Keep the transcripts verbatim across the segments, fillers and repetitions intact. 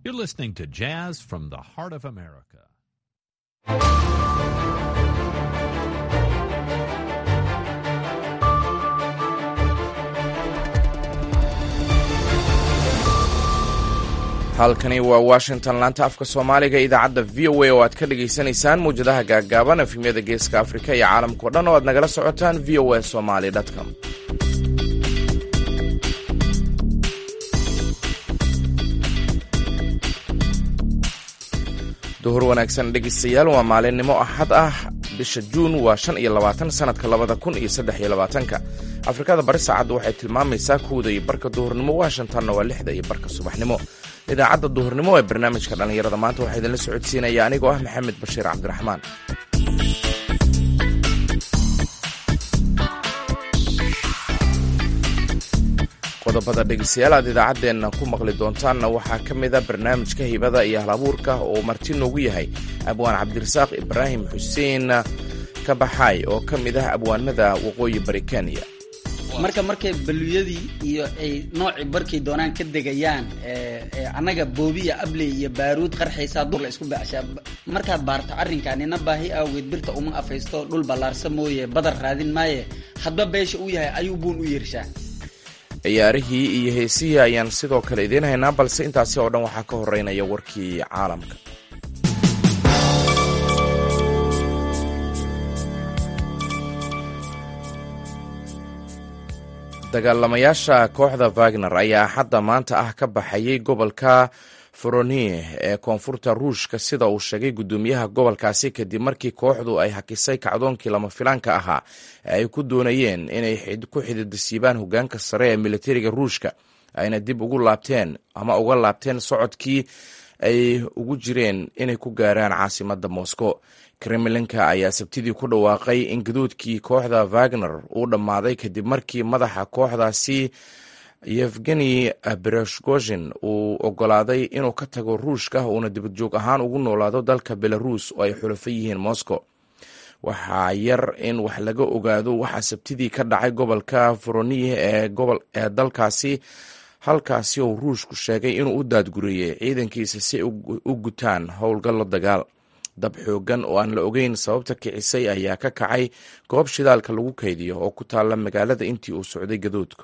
You're listening to Jazz from the Heart of America. halkani waa Washington, laanta afka Soomaaliga, idaacadda V O A oo aad ka dhageysanaysaan muujadaha gaagaaban efemyada geeska Afrika iyo caalamka oo dhan oo aad nagala socotaan v o a somali dot com. duhur wanaagsan dhegeystayaal, waa maalinimo axad ah, bisha Juun waa shan iyo labaatan sanadka labada kun iyo saddex iyo labaatanka. Afrikada bari saacaddu waxay tilmaamaysaa kowda iyo barka duhurnimo, Washingtonna waa lixda iyo barka subaxnimo. idaacadda duhurnimo ee barnaamijka dhallinyarada maanta waxaa idinla socodsiinaya anigoo ah Maxamed Bashiir Cabdiraxmaan. qodobada dhegeystayaal aad idaacaddeenna ku maqli doontaanna waxaa ka mid a barnaamijka hibada iyo halabuurka oo marti noogu yahay abwaan cabdirasaaq ibraahim xuseen kabaxaay oo ka mid ah abwaanada waqooyi bari Kenya. marka markay baluyadii iyo ay noocii barkay doonaan ka degayaan annaga boobiya abley iyo baaruud qarxaysa dur la isku baashaa markaad baarto arrinkaanina baahi awgeed birta uma afaysto dhul ballaarsa mooye badar raadin maaye hadba beesha uu yahay ayuu buun u yeershaa. ciyaarihii iyo heesihii ayaan sidoo kale idiin haynaa, balse intaasi oo dhan waxaa ka horeynaya warkii caalamka. dagaalamayaasha kooxda Wagner ayaa hadda maanta ah ka baxayay gobolka Voronezh ee koonfurta Ruushka, sida uu sheegay gudoomiyaha gobolkaasi kadib markii kooxdu ay hakisay kacdoonkii lama filaanka ahaa ee ay ku doonayeen inay ku xididisiibaan hogaanka sare ee militariga Ruushka, ayna dib ugu laabteen ama uga laabteen socodkii ay ugu jireen inay ku gaaraan caasimadda Moscow. Kremlinka ayaa sabtidii ku dhawaaqay in gadoodkii kooxda Wagner uu dhammaaday kadib markii madaxa kooxdaasi Yevgeny Prigozhin uu ogolaaday inuu ka tago Ruushka uuna dibadjoog ahaan ugu noolaado dalka Belarus oo ay xulafo yihiin Moscow. waxaa yar in wax laga ogaado waxaa sabtidii ka dhacay gobolka Voronezh ee gobol ee dalkaasi, halkaasi oo Ruushku sheegay inuu u daadguriyey ciidankiisa si u gutaan howlgallo dagaal. dab xoogan oo aan la ogeyn sababta kicisay ayaa ka kacay goob shidaalka lagu kaydiyo oo ku taalla magaalada intii uu socday gadoodku.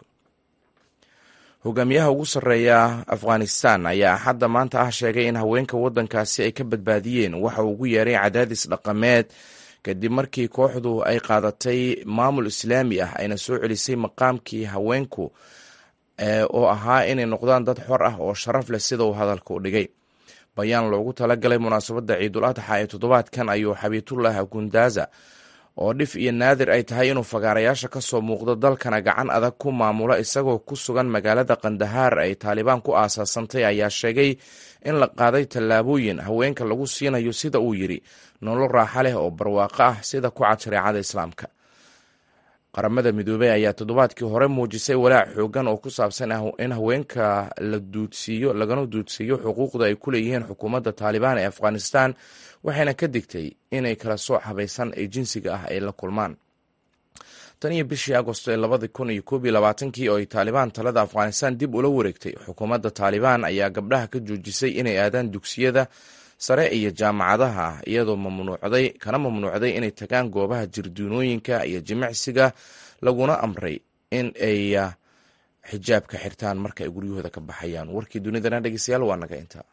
hogaamiyaha ugu sarreeya Afghanistan ayaa hadda maanta ah sheegay in haweenka waddankaasi ay ka badbaadiyeen waxa uu ugu yeeray cadaadis dhaqameed kadib markii kooxdu ay qaadatay maamul islaami ah ayna soo celisay maqaamkii haweenku oo ahaa inay noqdaan dad xor ah oo sharaf leh, sida uu hadalka u dhigay. bayaan loogu talagalay munaasabadda ciidul adxa ee toddobaadkan ayuu Xabiibullah Gundaza oo dhif iyo naadir ay tahay inuu fagaarayaasha ka soo muuqdo dalkana gacan adag ku maamula isagoo ku sugan magaalada Qandahar ay Taalibaan ku aasaasantay, ayaa sheegay in la qaaday tallaabooyin haweenka lagu siinayo sida uu yidhi nolol raaxa leh oo barwaaqo ah sida ku cad shareecada Islaamka. qaramada midoobay ayaa toddobaadkii hore muujisay walaac xoogan oo ku saabsan in haweenka la duudsiiyo lagana duudsiiyo xuquuqda ay ku leeyihiin xukuumadda Taalibaan ee Afghanistan, waxayna ka digtay inay kala sooc habaysan ee jinsiga ah ay la kulmaan. tan iyo bishii Agosto ee labada kun iyo koob iyo labaatankii oo ay Taalibaan talada Afghanistan dib ula wareegtay, xukuumadda Taalibaan ayaa gabdhaha ka joojisay inay aadaan dugsiyada sare iyo jaamacadaha, iyadoo mamnuucday kana mamnuucday inay tagaan goobaha jirdiinooyinka iyo jimicsiga, laguna amray in ay xijaabka xirtaan marka ay guryahooda ka baxayaan. warkii dunidana dhegeystayaal waa naga intaa.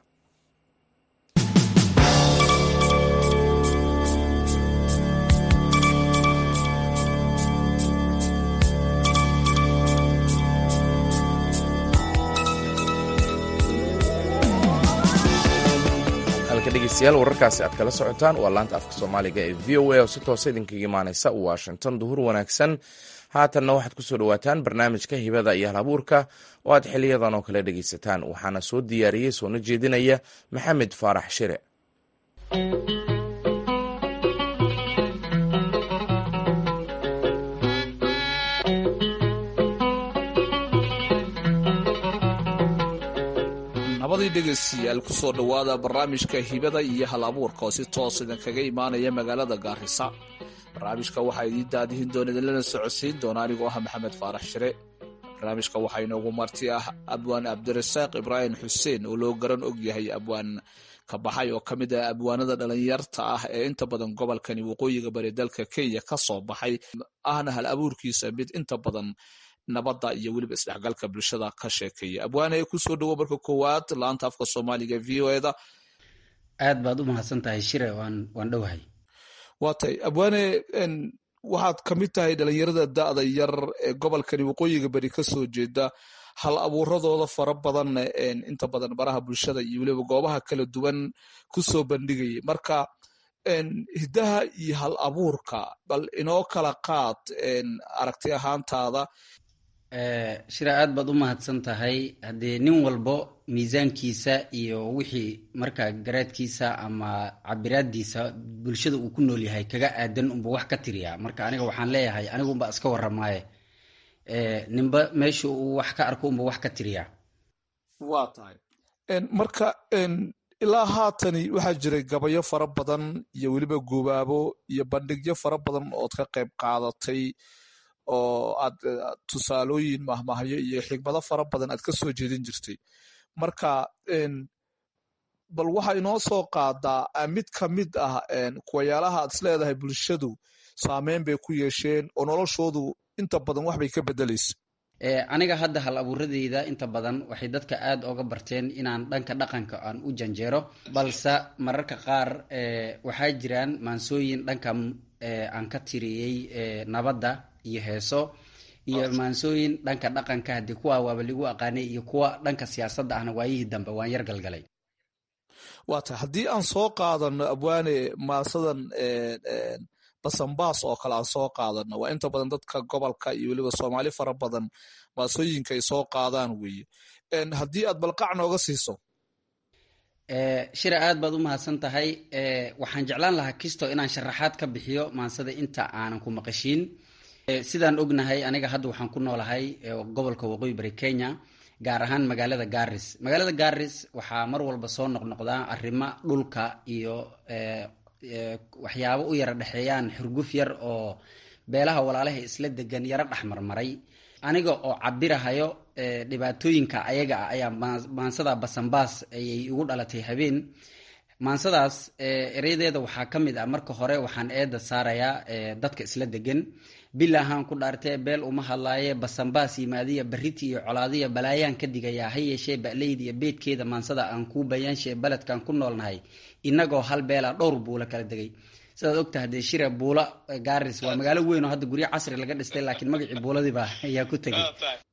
dhegeystayaal wararkaasi aad kala socotaan waa laanta afka Soomaaliga ee V O A oo si toos idinkaga imaanaysa Washington. duhur wanaagsan. haatanna waxaad ku soo dhawaataan barnaamijka hibada iyo halabuurka oo aad xiliyadan oo kale dhegeysataan. waxaana soo diyaariyey soona jeedinaya Maxamed Faarax Shire. dhegeystayaal ku soo dhowaada barnaamijka hibada iyo hal abuurka oo si toos idinkaga imaanaya magaalada Gaarisa. barnaamijka waxaa idiin daadihin doona idinlana socodsiin doona anigoo ah Maxamed Faarax Shire. barnaamijka waxaa inoogu marti ah abwaan cabdirasaaq ibraahim xuseen oo loo garan og yahay abwaan ka baxay oo ka mid ah abwaanada dhalinyarta ah ee inta badan gobolkani waqooyiga bari dalka Kenya ka soo baxay, ahna hal abuurkiisa mid inta badan nabadda iyo weliba isdhexgalka bulshada ka sheekeeya. abwaane ku soo dhawo marka koowaad laanta afka Soomaaliga V O A da. aad baad u mahadsantahay Shire, waan waan dhowahay. waatay abwaane, waxaad ka mid tahay dhalinyarada da'da yar ee gobolkani waqooyiga bari ka soo jeeda, hal abuuradooda fara badan inta badan baraha bulshada iyo weliba goobaha kala duwan ku soo bandhigayay. marka hidaha iyo hal abuurka bal inoo kala qaad aragti ahaantaada. Shira, aad baad u mahadsan tahay. haddee nin walbo miisaankiisa iyo wixii markaa garaadkiisa ama cabiraadiisa bulshada uu ku nool yahay kaga aadan unba wax ka tiriyaa. marka aniga waxaan leeyahay anigunba iska waramaaye, ninba meesha uu wax ka arko unba wax ka tiriyaa. waa tahay marka ilaa haatani waxaa jiray gabayo fara badan iyo weliba goobaabo iyo bandhigyo fara badan ood ka qayb qaadatay oo aad tusaalooyin mahmahyo iyo xigmado fara badan aad ka soo jeedin jirtay. marka bal waxaa inoo soo qaadaa mid ka mid ah kuwayaalaha aad isleedahay bulshadu saameyn bay ku yeesheen oo noloshoodu inta badan wax bay ka bedelaysa. aniga hadda hal abuuradeyda inta badan waxay dadka aad oga barteen inaan dhanka dhaqanka aan u janjeero, balse mararka qaar waxaa jiraan maansooyin dhanka aan ka tiriyey nabadda iyo heeso iyo maansooyin dhanka dhaqanka, haddii kuwa waaba ligu aqaanay, iyo kuwa dhanka siyaasadda ahna waayihii dambe waan yar galgalay. waata haddii aan soo qaadano abwaane maasadan basanbaas oo kale aan soo qaadano, waa inta badan dadka gobolka iyo weliba Soomaali fara badan maasooyinka ay soo qaadaan weeye. haddii aad balqac nooga siiso. Shira, aad baad u mahadsan tahay. waxaan jeclaan lahaa kisto inaan sharaxaad ka bixiyo maansada inta aanan ku maqashiin. sidaan ognahay aniga hadda waxaan ku noolahay gobolka waqooyi bari Kenya, gaar ahaan magaalada Garis. magaalada Garis waxaa mar walba soo noqnoqdaa arrimo dhulka iyo waxyaabo u yara dhexeeyaan xurguf yar oo beelaha walaalaha isla degan yara dhexmarmaray. aniga oo cabirahayo dhibaatooyinka ayaga ah ayaa maansada basanbaas ayay igu dhalatay habeen. maansadaas erayadeeda waxaa ka mid ah, marka hore waxaan eeda saarayaa dadka isla degan. bilahaan ku dhaartee beel uma hadlaaye, basanbaas yimaadiya barriti iyo colaadiya balaayaan ka digayaa, ha yeeshee ba'leyda iyo beedkeeda maansada aan kuu bayaanshe baledkan ku noolnahay inagoo hal beela dhowr buula kala degay. sidaad ogtahay dee Shira, buula Garis waa magaalo weyn oo hadda guryo casri laga dhistay, laakiin magacii buuladiiba ayaa ku tegay.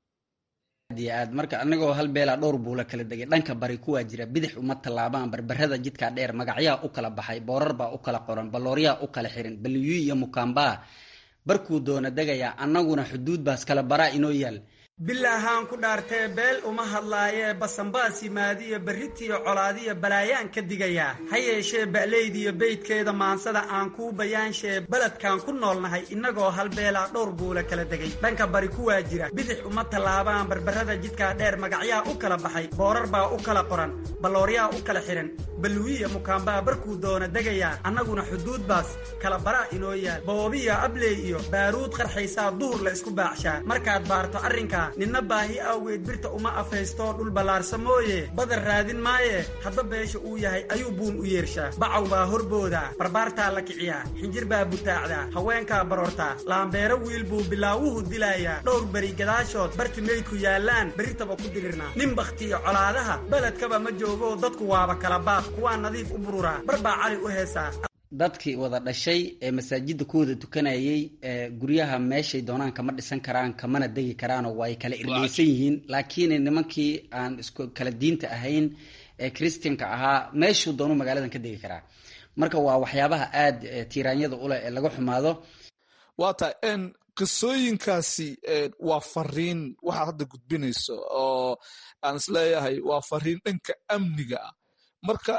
aad marka anagoo hal beela dhowr buula kala degay, dhanka bari kuwaa jira, bidix uma tallaabaan, barbarada jidka dheer magacyaa u kala baxay, boorar baa u kala qoran, balooryaa u kala xiran, baliyuy iyo mukaambaa barkuu doona degayaa, annaguna xuduud baas kala baraa inoo yaal. bilahaan ku dhaartee beel uma hadlaaye, basanbaas yimaadiya barritiyo colaadiya balaayaan ka digayaa, ha yeeshee ba'leydiyo beydkeeda maansada aan kuu bayaanshe baledkan ku noolnahay inagoo hal beelaa dhowr buula kala degay. dhanka bari kuwaa jira, bidix uma tallaabaan, barbarada jidkaa dheer magacyaa u kala baxay, boorar baa u kala qoran, balooryaa u kala xihan, balwiya mukaambaa barkuu doona degayaa, annaguna xuduud baas kala baraa inoo yaal. boobiya abley iyo baaruud qarxaysaa duhur la isku baacshaa, markaad baarto arrinkaa ninna baahi awgeed birta uma afaysto, dhul ballaarsa mooye badar raadin maaye, hadba beesha uu yahay ayuu buun u yeershaa. bacaw baa horboodaa, barbaartaa la kiciyaa, xinjir baa butaacdaa, haweenkaa baroortaa, laambeero wiil buu bilaawuhu dilayaa, dhowr beri gadaashood barti meydku yaallaan beritaba ku dirirnaa. nin bakhtiyo colaadaha beledkaba ma joogo, dadku waaba kala baaq, kuwaa nadiif u bururaa, barbaa cali u heesaa. dadkii wada dhashay ee masaajidda ku wada tukanayay, guryaha meeshay doonaan kama dhisan karaan, kamana degi karaanoo way kala irdhaysan yihiin. laakiin nimankii aan isku kala diinta ahayn ee kristianka ahaa meeshuu doonu magaaladan ka degi karaa. marka waa waxyaabaha aad tiiraanyada uleh ee laga xumaado. waata qisooyinkaasi waa fariin waxaad hadda gudbinayso oo aan isleeyahay waa fariin dhanka amniga ah. marka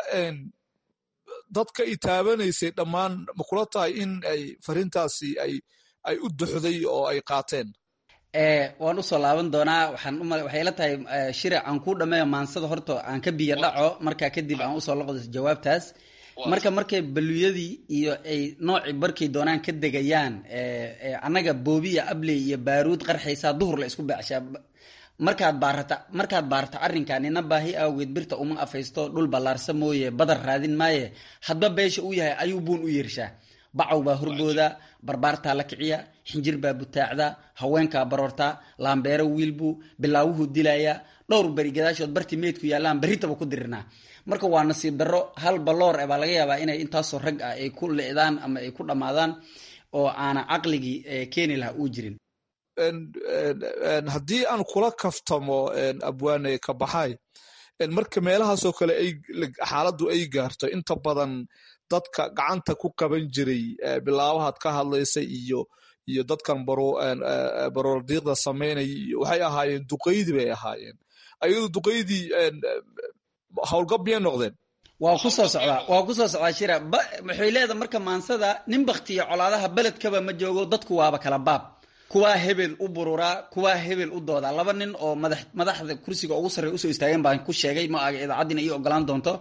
dadka i taabanaysay dhammaan ma kula tahay in ay fariintaasi ay ay u duxday oo ay qaateen? waan usoo laaban doonaa. waxaan waxay la tahay Shira, aan kuu dhameeyo maansada horta aan ka biyo dhaco, markaa kadib aan usoo loqdo jawaabtaas. marka markay baluyadii iyo ay nooci barkay doonaan ka degayaan, annaga boobiya abley iyo baaruud qarxaysaa duhur la isku baacshaa. markaad baarata markaad baarta arrinkaa nina baahi awgeed birta uma afaysto dhul ballaarsa mooye badar raadin maaye hadba beesha uu yahay ayuu buun u yeershaa bacaw baa horbooda barbaartaa la kiciya xinjir baa butaacda haweenkaa baroortaa laambeero wiilbuu bilaawuhu dilaya dhowr beri gadaashood bartii meydku yaallaan berritaba ku dirirnaa marka waa nasiib darro hal balloor e baa laga yaabaa inay intaasoo rag ah ay ku le'daan ama ay ku dhammaadaan oo aana caqligii keeni lahaa uu jirin haddii aan kula kaftamo abwaane ka baxay marka meelahaasoo kale ay xaaladdu ay gaarto inta badan dadka gacanta ku qaban jiray bilaabahaad ka hadlaysa iyo iyo dadkan baroordiiqda samaynaya waxay ahaayeen duqaydii bay ahaayeen ayadu duqaydii howlgab miyay noqdeen waa ku soo socdaa waa ku soo socdaa shira waxay leedahay marka maansada nin baktiya colaadaha beledkaba ma joogo dadku waaba kala baab kuwaa hebel u bururaa kuwaa hebel u doodaa laba nin oo madax madaxda kursiga ugu sarreeya usoo istaageen baan ku sheegay ma aga idaacaddiina ii ogolaan doonto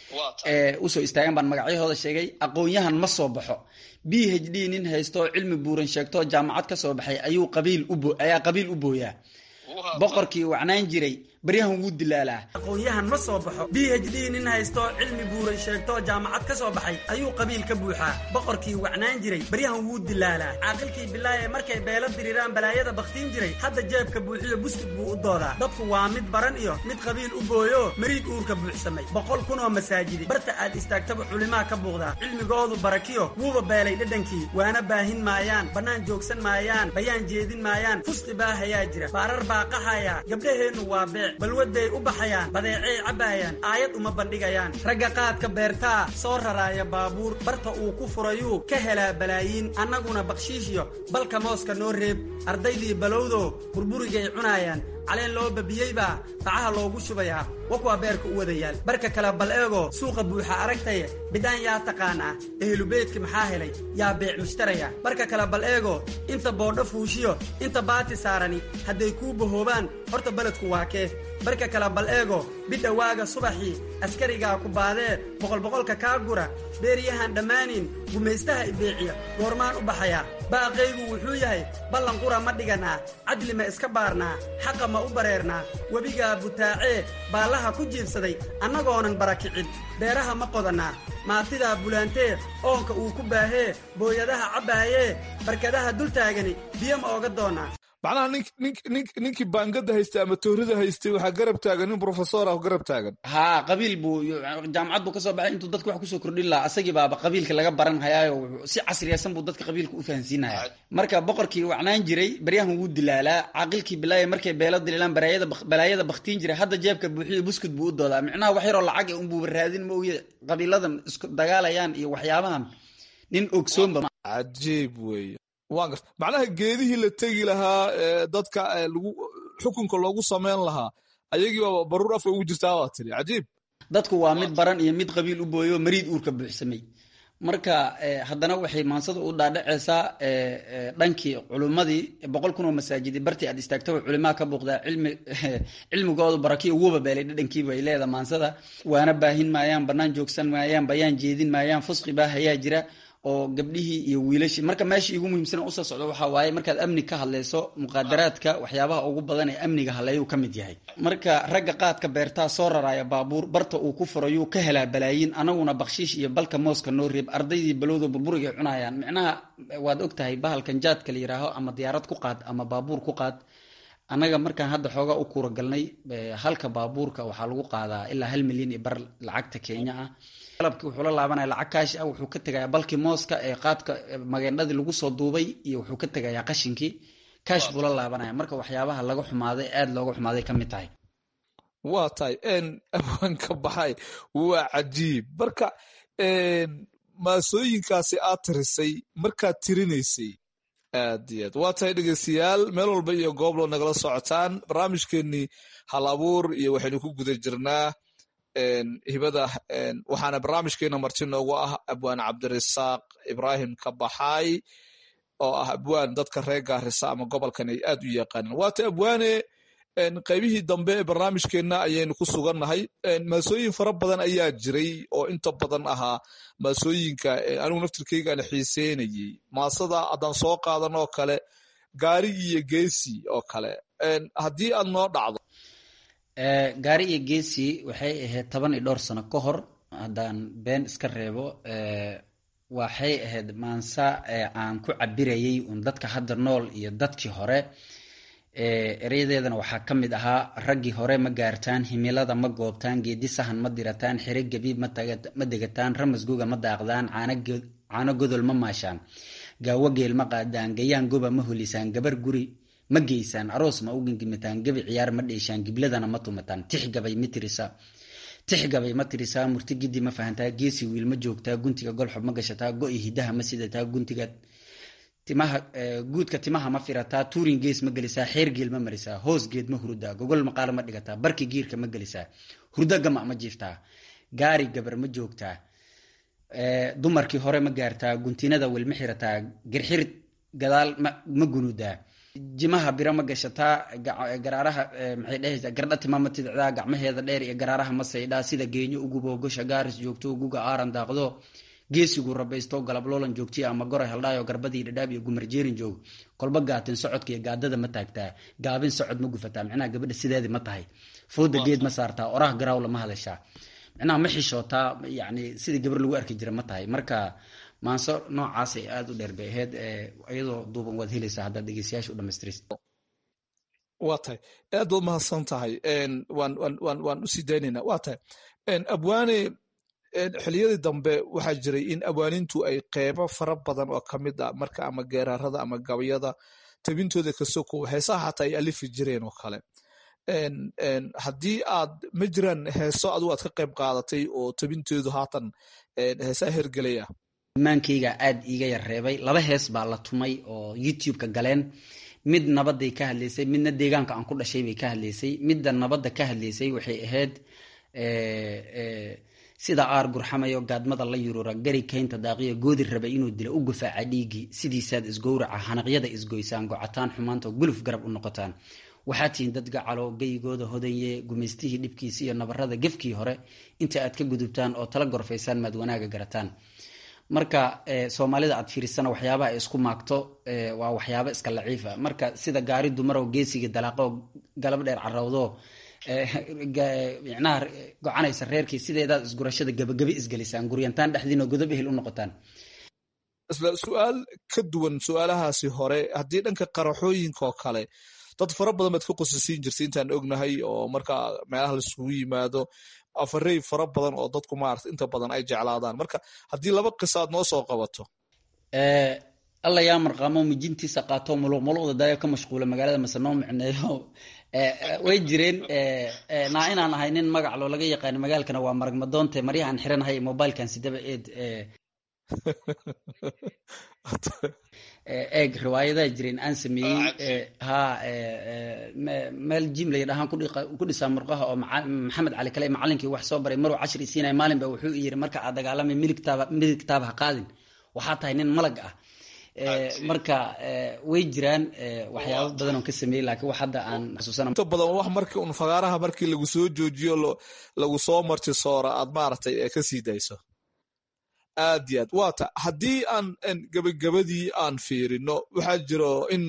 usoo istaageen baan magacyahooda sheegay aqoon-yahan ma soo baxo b h d nin haysto cilmi buuran sheegto jaamacad ka soo baxay ayuu qabiil ubo ayaa qabiil u booyaa boqorkii wacnaan jiray baryahan wuu dilaalaa aqoon-yahan ma soo baxo b h d nin haysto cilmi buuran sheegto jaamacad ka soo baxay ayuu qabiil ka buuxaa boqorkii wacnaan jiray baryahan wuu dilaalaa caaqilkii bilaaye markay beelo diriraan balaayada baktiin jiray hadda jeebka buuxiyo buskid buu u doodaa dadku waa mid baran iyo mid qabiil u booyo mariid uurka buuxsamay boqol kun oo masaajidi barta aad istaagtaba culimaa ka buuqdaa cilmigoodu barakiyo wuuba beelay dhadhankii waana baahin maayaan bannaan joogsan maayaan bayaan jeedin maayaan fusqi baa hayaa jira baarar baa qaxaya gabdhaheennu waa beec balwadday u baxayaan badeecay cabbaayaan aayad uma bandhigayaan ragga qaadka beertaa soo raraaya baabuur barta uu ku furayuu ka helaa balaayiin annaguna bakshiishiyo balka mooska noo reeb ardaydii balowdo burburigay cunaayaan caleen loo babiyeybaa bacaha loogu shubayaa wakuwaa beerka u wadayaal barka kale bal eego suuqa buuxa aragtaye bidhaan yaa taqaanaa ehlubeydki maxaa helay yaa beec mushtaraya barka kale bal eego inta boodho fuushiyo inta baati saarani hadday kuu bahoobaan horta beledku waa kee barka kale bal eego bidha waaga subaxii askarigaa ku baadee boqolboqolka kaa gura beeriyahan dhammaanin gumaystaha ibeeciya goormaan u baxayaa baaqaygu wuxuu yahay ballan qura ma dhiganaa cadli ma iska baarnaa xaqa ma u bareernaa webigaa butaacee baallaha ku jiibsaday annagoonan barakicin beeraha ma qodannaa maatidaa bulaantee oonka uu ku baahee booyadaha cabbaayee barkadaha dultaagani biyo ma ooga doonnaa macnaha ninkii baangada haystay ama toorida haystay waxaa garab taagan nin professor ah garab taagan haa qabiil buu jaamacad buu ka soo baxay intuu dadka wax kusoo kordhin lahaa asagii baaba qabiilka laga baran hayaayo si casriyaysan buu dadka qabiilka u fahansiinaya marka boqorkii wacnaan jiray baryahan wuu dilaalaa caaqilkii bilaaya markay beelo dililaan balaayada baktiin jiray hadda jeebka buuxiyo buskud buu u doodaa micnaha wax yaroo lacag e unbuuba raadin ma oye qabiiladan isku dagaalayaan iyo waxyaabahan nin ogsoonba cajiib weeye waa garta macnaha geedihii la tegi lahaa dadka lagu xukunka loogu samayn lahaa ayagiiba baruur afka ugu jirtaa waa tiri cajiib dadku waa mid baran iyo mid qabiil u booyo mariid uurka buuxsamay marka haddana waxay maansada u dhaadhacaysaa dhankii culimmadii boqol kun oo masaajidi bartii aad istaagtaba culimaa ka buuqdaa cilmi cilmigoodu barakiyo wuuba beelay dhadhankiiba ay leedaha maansada waana baahin maayaan bannaan joogsan maayaan bayaan jeedin maayaan fusqi baa hayaa jira oo gabdhihii iyo wiilashii marka meesha igu muhiimsan usoo socdo waxaa waaye markaad amni ka hadlayso muqaadaraadka waxyaabaha ugu badan ee amniga haleeyuu ka mid yahay marka ragga qaadka beertaa soo raraaya baabuur barta uu ku furayuu ka helaa balaayiin anaguna bakshiish iyo balka mooska noo reeb ardaydii balowda burburigay cunayaan micnaha waad og tahay bahalkan jaadka la yidhaaho ama diyaarad ku qaad ama baabuur ku qaad annaga markaan hadda xoogaa u kuura galnay halka baabuurka waxaa lagu qaadaa ilaa hal milyan iyo bar lacagta Kenya ah qalabkii wuxuu la laabanaya lacag kaash ah wuxuu ka tagayaa balkii mooska ee qaadka mageendhadii lagu soo duubay iyo wuxuu ka tagayaa qashinkii kaash buu la laabanaya marka waxyaabaha laga xumaaday aad looga xumaaday ka mid tahay waa tahay abwaan ka baxay waa cajiib marka maasooyinkaasi aad tirisay markaad tirinaysay aad iyo aad waa tahay dhegeystayaal meel walba iyo goob loo nagala socotaan barnaamijkeenii hal abuur iyo waxaynu ku guda jirnaa hibada waxaana barnaamijkeena marti noogu ah abwaan cabdirasaaq ibraahim ka baxay oo ah abwaan dadka reer Gaarisa ama gobolkan ay aad u yaqaanaan waata abwaane qaybihii dambe ee barnaamijkeena ayaynu ku sugannahay maasooyin fara badan ayaa jiray oo inta badan ahaa maasooyinka anigu naftirkayga aan xiiseynayay maasada haddaan soo qaadan oo kale gaari iyo geesi oo kale haddii aad noo dhacdo gaari iyo geesi waxay ahayd toban iyo dhowr sano ka hor haddaan been iska reebo waxay ahayd maansa aan ku cabirayay un dadka hadda nool iyo dadkii hore erayadeedana waxaa ka mid ahaa raggii hore ma gaartaan himilada ma goobtaan geedi sahan ma dirataan xere gabiib ma degataan ramasguga ma daaqdaan caano godol ma maashaan gaawo geel ma qaadaan gayaan goba ma holisaan gabar guri ma geysaan aroos ma u gingimitaan gebi ciyaar ma dheeshaan gibladana ma tumataan tixgabay ma tirisaa tixgabay ma tirisaa murti gidi ma fahantaa geesi wiil ma joogtaa guntiga golxob ma gashataa go-i hidaha ma sidataa guntiga timaha guudka timaha ma firataa tuurin gees ma gelisaa xeer geel ma marisaa hoos geed ma hurudaa gogol maqaal ma dhigataa barki giirka ma gelisaa hurdo gama ma jiiftaa gaari gabar ma joogtaa dumarkii hore ma gaartaa guntinada wel ma xirataa girxir gadaal ma gunuudaa jimaha bira ma gashataa garaaraha maxay dhahaysaa gardha tima ma tidicdaa gacmaheeda dheer iyo garaaraha ma saydhaa sida geenyo ugubo gosha gaaris joogto uguga aaran daaqdo geesigu rabaysto galab loolan joogtiya ama goray haldhaayo garbadii dhadhaab iyo gumarjeerin joog kolba gaatin socodka iyo gaadada ma taagtaa gaabin socod ma gufataa micnaha gabadha sideedi ma tahay fooda geed ma saartaa oraah garaaw lama hadashaa micnaha ma xishootaa yani sidii gabar lagu arki jira ma tahay marka maanso noocaas ay aada u dheer bay ahayd iyadoo duuban waad helaysaa haddaad dhegeystayaasha u dhamaystirist waa tahay aad baad mahadsan tahay waan waan waan usii daynaynaa waa tahay abwaane xiliyadii dambe waxaa jiray in abwaanintu ay qeybo fara badan oo ka mid ah marka ama geeraarada ama gabayada tabintooda ka sokow heesaha xataa ay alifi jireen oo kale haddii aad ma jiraan heeso adigu aad ka qayb qaadatay oo tabintoodu haatan heesaha hergelay ah maankayga aad iiga yar reebay laba hees baa la tumay oo youtube-ka galeen mid nabaday ka hadlaysay midna deegaanka aan ku dhashay bay ka hadlaysay midda nabadda ka hadlaysay waxay ahayd sida aar gurxamayo gaadmada la yurura gari kaynta daaqiya goodi raba inuu dilo u gufaaca dhiigii sidiisaad isgowraca hanaqyada isgoysaan gocataan xumaanta guluf garab u noqotaan waxaa tihiin dad gacalo geygooda hodanye gumaystihii dhibkiisi iyo nabarada gefkii hore inta aad ka gudubtaan oo tala gorfaysaan maad wanaaga garataan marka soomaalida aad fiirisana waxyaabaha ay isku maagto waa waxyaabo iska laciifa marka sida gaari dumaroo geesiga dalaaqo galab dheer carawdo micnaha gocanaysa reerkii sideedaad isgurashada gabagabi isgelisaan guryantaan dhexdiinoo godob ehel u noqotaan isla su-aal ka duwan su-aalahaasi hore haddii dhanka qaraxooyinka oo kale dad fara badan baad ka qosasiin jirtay intaan ognahay oo marka meelaha laisugu yimaado afarey fara badan oo dadku maarata inta badan ay jeclaadaan marka haddii laba qisa aad noo soo qabato alla yaa marqaamo mijintiisa qaato muluqmuluqda daayo ka mashquula magaalada mase noo micneeyo way jireen naa inaan ahay nin magac loo laga yaqaano magaalkana waa maragmadoonte maryahaan xiranahay mobilkan sidaba eed eeg riwaayadaha jireen aan sameeyey ha meel jim la yidhahaan ku dhisaa murqaha oo maxamed cali kale macalinkii wax soo baray maruu cashri siinaya maalin ba wuxuu yiri marka aad dagaalamay midigtaaba midigtaaba ha qaadin waxaa tahay nin malag ah marka way jiraan waxyaabo badan oo ka sameeyey laakiin wax hadda aan xasuusana inta badan wax markii un fagaaraha markii lagu soo joojiyo lagu soo marti soora aad maaragtay ka sii dayso aad iyo aad waata haddii aan gabagabadii aan fiirino waxaa jiro in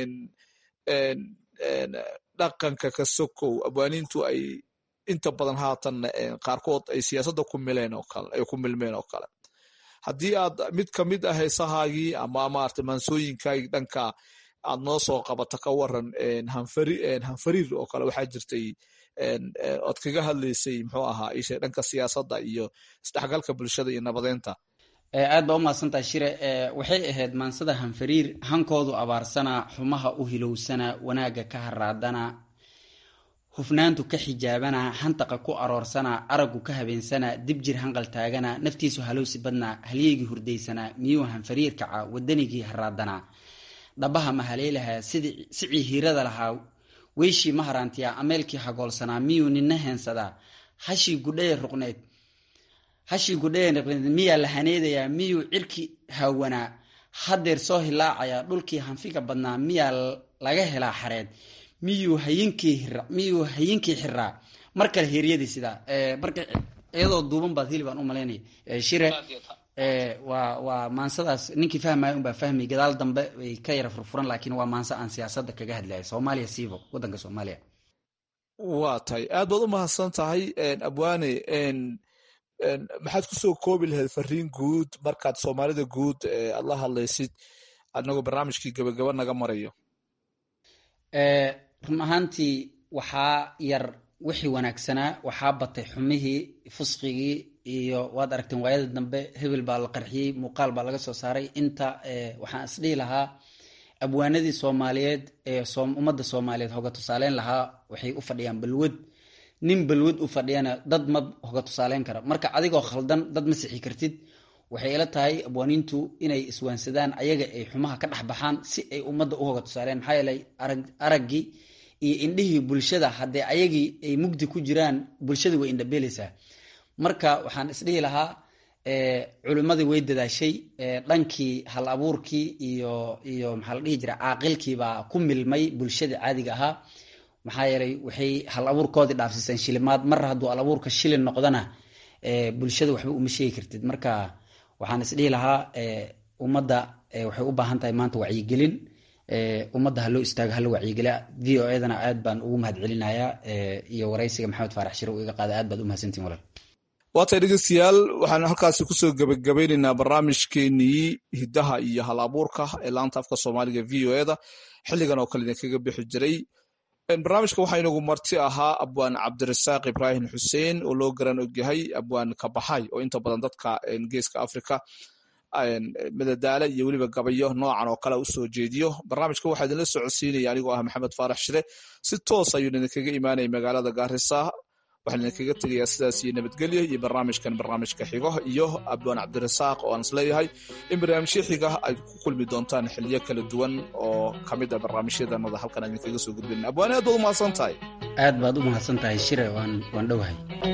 dhaqanka ka sokow abwaaniintu ay inta badan haatan qaarkood ay siyaasadda ku mileen oo kale ay ku milmeen oo kale haddii aad mid ka mid ah heesahaagii ama maarata maansooyinkaagii dhanka aad noo soo qabato ka waran hanfariir oo kale waxaa jirtay ood kaga hadlaysay muxuu ahaa ishe dhanka siyaasadda iyo isdhexgalka bulshada iyo nabadeynta aad baa u mahadsantahay shire waxay ahayd maansada hanfariir hankoodu abaarsana xumaha u hilowsana wanaagga ka haraadana hufnaantu ka xijaabana hantaqa ku aroorsana araggu ka habeensana dib jir hanqal taagana naftiisu halowsi badna halyeygii hurdaysana miyuu hanfariir kaca wadanigii haraadana dhabaha mahaleelaha sicii hiirada lahaa weyshii ma haraantiya ameelkii hagoolsanaa miyuu nina heensadaa hashii gudhaye ruqneed hashii gudhaye ruqneed miyaa la haneedayaa miyuu cirki haawanaa hadeer soo hilaacaya dhulkii hanfiga badnaa miyaa laga helaa xareed miyuu hayinkii hira miyuu hayinkii xiraa mar kale heeryadii sidaa marka iyadoo duuban baad hili baan u malaynaya shire waa waa maansadaas ninkii fahmaya unbaa fahmi, gadaal dambe way ka yara furfuran, laakiin waa maanso aan siyaasadda kaga hadlaya soomaaliya siibo waddanka soomaaliya. waa tahay aad baad u mahadsan tahay abwaane. maxaad kusoo koobi lahayd fariin guud markaad soomaalida guud aad la hadlaysid anagoo barnaamijkii gabagaba naga marayo? run ahaantii waxaa yar wixii wanaagsanaa, waxaa batay xumihii, fusqigii, iyo waad aragteen waayada dambe hebel baa la qarxiyey, muuqaal baa laga soo saaray. inta waxaan isdhihi lahaa abwaanadii soomaaliyeed ee ummadda soomaaliyeed hoga tusaaleyn lahaa waxay u fadhiyaan balwad. nin balwad u fadhiyana dad ma hoga tusaaleyn kara. marka adigoo khaldan dad ma sixi kartid. waxay ila tahay abwaaniintu inay iswaansadaan, ayaga ay xumaha ka dhex baxaan si ay ummadda u hoga tusaaleen. maxaa yeelay araggii iyo indhihii bulshada haddee ayagii ay mugdi ku jiraan, bulshadii way indhabeelaysaa. marka waxaan isdhihi lahaa culimmadii way dadaashay, dhankii hal abuurkii iyo iyo maxaa la dhihi jira caaqilkiibaa ku milmay bulshada caadiga ahaa. maxaa yeelay waxay hal abuurkoodii dhaafsiiseen shilimaad. mar hadduu hal abuurka shilin noqdana bulshada waxba uma sheegi kartid. marka waxaan isdhihi lahaa ummadda waxay u baahan tahay maanta wacyigelin. ummadda haloo istaago hala wacyigeliya. v o edana aad baan ugu mahad celinayaa, iyo waraysiga maxamed faarax shire uu iga qaada. aad baad u mahadsantiin walaal. waa tahay dhegeystayaal, waxaanu halkaasi kusoo gebagabeynaynaa barnaamijkeenii hiddaha iyo hal abuurka ee laanta afka soomaaliga v o eda xilligan oo kale idinkaga bixi jiray. barnaamijka waxaa inagu marti ahaa abwaan cabdirasaaq ibraahim xuseen oo loo garan ogyahay abwaan kabaxay, oo inta badan dadka geeska africa madadaalo iyo weliba gabayo noocan oo kale usoo jeediyo. barnaamijka waxaa idinla socodsiinaya anigoo ah maxamed faarax shire. si toos ayuu idinkaga imaanaya magaalada gaarisa. waxaan idinkaga tegayaa sidaas iyo nabadgelyo, iyo barnaamijkan barnaamijka xigo iyo abwaan cabdirasaaq oo aan isleeyahay in barnaamijyo xiga ay ku kulmi doontaan xiliyo kala duwan oo kamid ah barnaamijyadanada halkan aan idinkaga soo gudbin. abwaane aad baad u mahadsan tahay. aad baad u mahadsan tahay shire, waan waan dhowahay.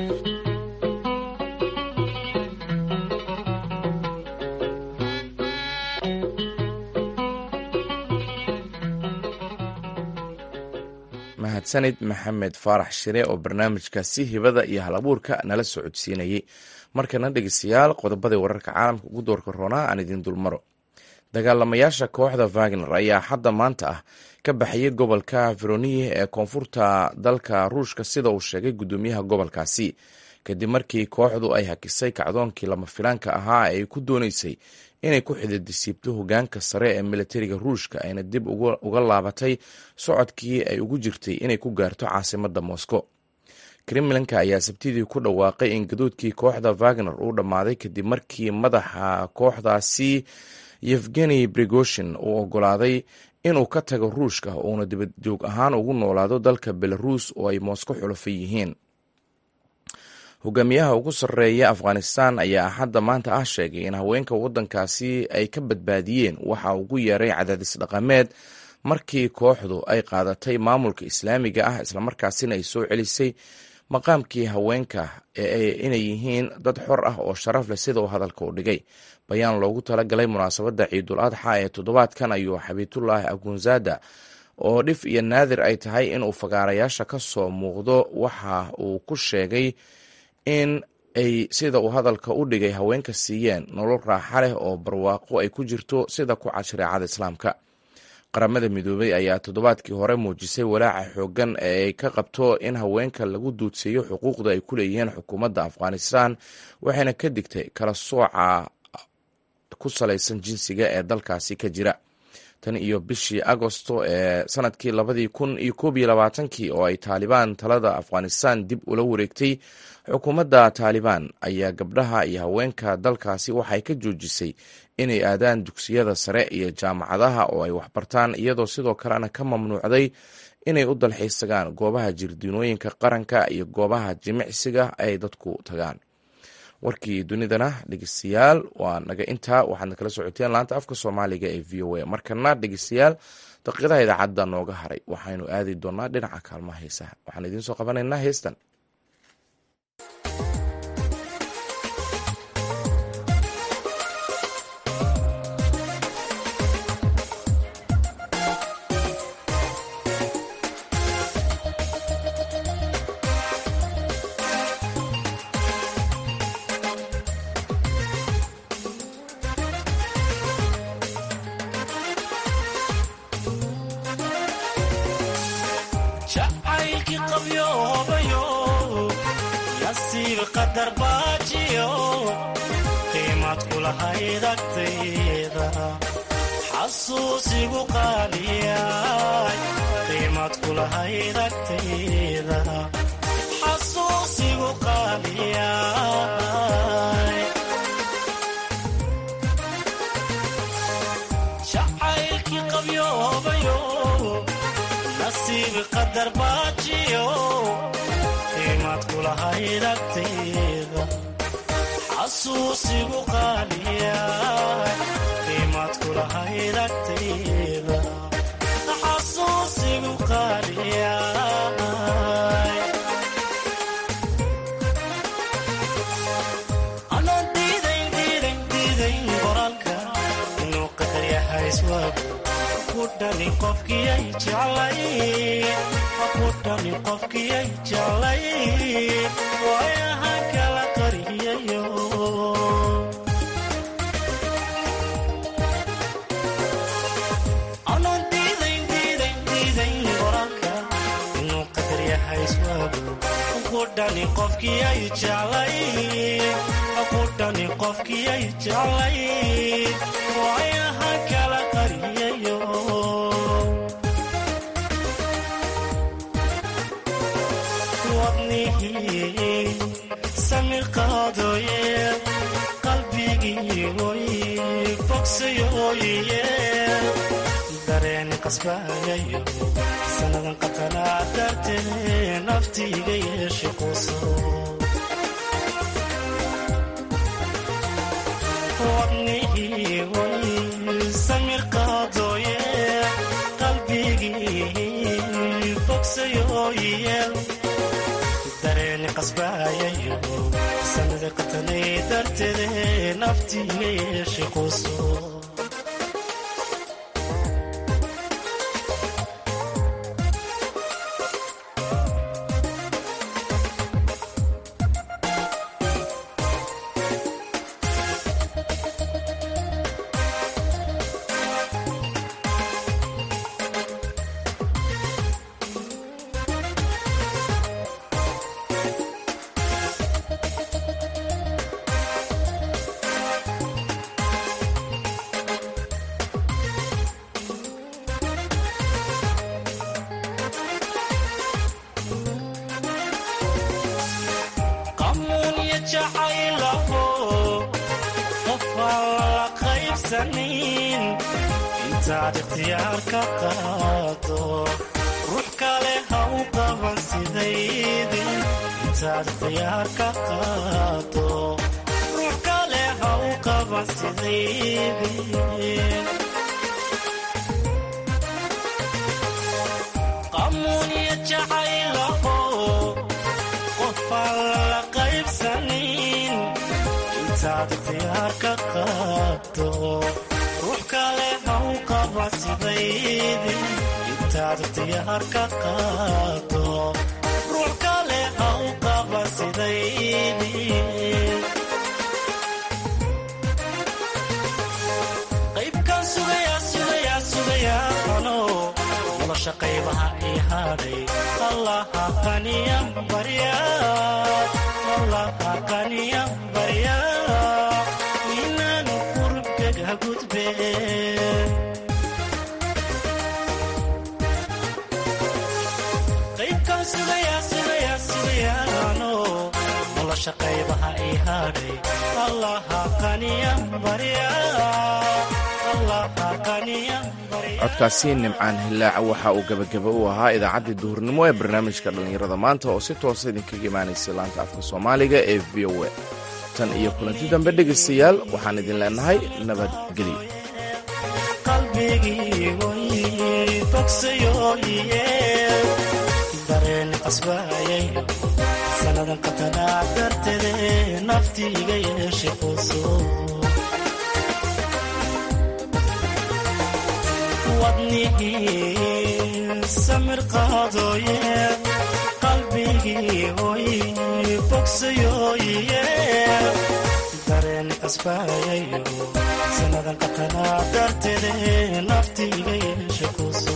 mahadsanid maxamed faarax shire oo barnaamijkaasi hibada iyo hal abuurka nala soo codsiinayey. markana dhegeystayaal, qodobadii wararka caalamka ugu doorka roonaa aan idiin dulmaro. dagaalamayaasha kooxda Wagner ayaa hadda maanta ah ka baxayay gobolka Voronezh ee koonfurta dalka Ruushka, sida uu sheegay gudoomiyaha gobolkaasi, kadib markii kooxdu ay hakisay kacdoonkii lama filaanka ahaa ay ku dooneysay inay ku xididisiibto hogaanka sare ee militariga Ruushka, ayna dib uga laabatay socodkii ay ugu jirtay inay ku gaarto caasimadda Moscow. Kremlinka ayaa sabtidii ku dhawaaqay in gadoodkii kooxda Wagner uu dhammaaday kadib markii madaxa kooxdaasi Yevgeny Prigozhin uu ogolaaday inuu ka tago Ruushka uuna dibadjoog ahaan ugu noolaado dalka Belarus oo ay Moscow xulafay yihiin. hogaamiyaha ugu sarreeya Afghanistan ayaa hadda maanta ah sheegay in haweenka waddankaasi ay ka badbaadiyeen waxa ugu yeeray cadaadis dhaqameed markii kooxdu ay qaadatay maamulka islaamiga ah, islamarkaasina ay soo celisay maqaamkii haweenka ee inay yihiin dad xor ah oo sharaf leh, sida uu hadalka u dhigay. bayaan loogu talagalay munaasabadda ciidul adxa ee toddobaadkan ayuu xabiitullaahi agunzada oo dhif iyo naadir ay tahay inuu fagaarayaasha ka soo muuqdo waxa uu ku sheegay in ay sida uu hadalka u dhigay haweenka siiyeen nolol raaxa leh oo barwaaqo ay ku jirto sida ku cad shareecada islaamka. qaramada midoobay ayaa toddobaadkii hore muujisay walaaca xooggan ee ay ka qabto in haweenka lagu duudseeyo xuquuqda ay ku leeyihiin xukuumadda Afghanistan, waxayna ka digtay kala sooca ku salaysan jinsiga ee dalkaasi ka jira. tan iyo bishii agosto ee sanadkii labadii kun iyo koob iyo labaatankii oo ay Taalibaan talada Afghanistan dib ula wareegtay, xukuumadda Taalibaan ayaa gabdhaha iyo haweenka dalkaasi waxay ka joojisay inay aadaan dugsiyada sare iyo jaamacadaha oo ay waxbartaan, iyadoo sidoo kalena ka mamnuucday inay u dalxiisagaan goobaha jirdiinooyinka qaranka iyo goobaha jimicsiga ay dadku tagaan. warkii dunidana dhegeystayaal waa naga intaa. waxaadna kala socoteen laanta afka soomaaliga ee v o a. markana dhegeystayaal, daqiiqadaha idaacadda nooga haray waxaynu aadi doonaa dhinaca kaalmaha heesaha. waxaan idiin soo qabanaynaa heestan. nasiib qadar baajiyo qiimad kula haydagtayda xasuusigu qaaliyay qiimad kula haydagtayda xasuusigu qaaliyay jacaylkii qabyoobayo nasiib qadar baajiyo qiimad kula haydagtayda xasuusigu qaaliyay qiimad kula haydagtayda xasuusigu qaaliyay anoo diidayn diidayn diidayn qoraalka inuu qadar yahay iswaagu ku dhani qofkiyay jeclay ku dhani qofkiyay jeclay waayahan kala qariyayo anoo diidayn diidayn diidayn qoraalka inuu qadar yahay iswaagu ku dhani qofkiyay jeclay ku dhani qofkiyay jeclay waayahan kala qariyayo wadnihii samir qaadooye qalbigii way bogsayooye dareen qasbayayo sannadan qatanaa dartee naftiiga yeeshe quuso wadnihii way samir qaadooye qalbigii bogsayooye dareeni qasbayayo sanada qatanay darteede naftiiga yeeshe quuso intaad ikhtiyaarka qaado ruux kale ha u qaban sidaydin intaad ikhtiyaarka qaado ruux kale ha u qaban sidaydin qamuuniya jacaylaho qofaan la qaybsanin intaad ikhtiyaarka qaado ruux kale ha u qaban sidaydin intaad ikhtiyaarka qaado ruux kale ha u qaban sidaydin qaybkaan sugayaa sugayaa sugayaa ano nolosha qaybaha ii hadhay allaha qaniyan barya allaha qaniyan barya inaanu kurubkaga gudbe qaybkaan sugayaa sugayaa sugayaano nolosha qaybaha ii hadhay allaha qaniyan barya allaha qaniyan codkaasi nimcaan hillaaca waxa uu gebageba u ahaa idaacaddii duhurnimo ee barnaamijka dhallinyarada maanta oo si toosa idinkaga imaanaysay laanta afka soomaaliga ee v o a tan iyo kulanti dambe dhegaystayaal waxaan idin leenahay nabadgelyo qalbigii way bogsayooye dareen qasbayayo sannadan qatanaa darteede naftiiga yeeshe quuso wadnihii samir qaadooye qalbigii way bogsayooye dareen qasbayayo sannadan qatanaa darteede naftiiga yeeshe quuso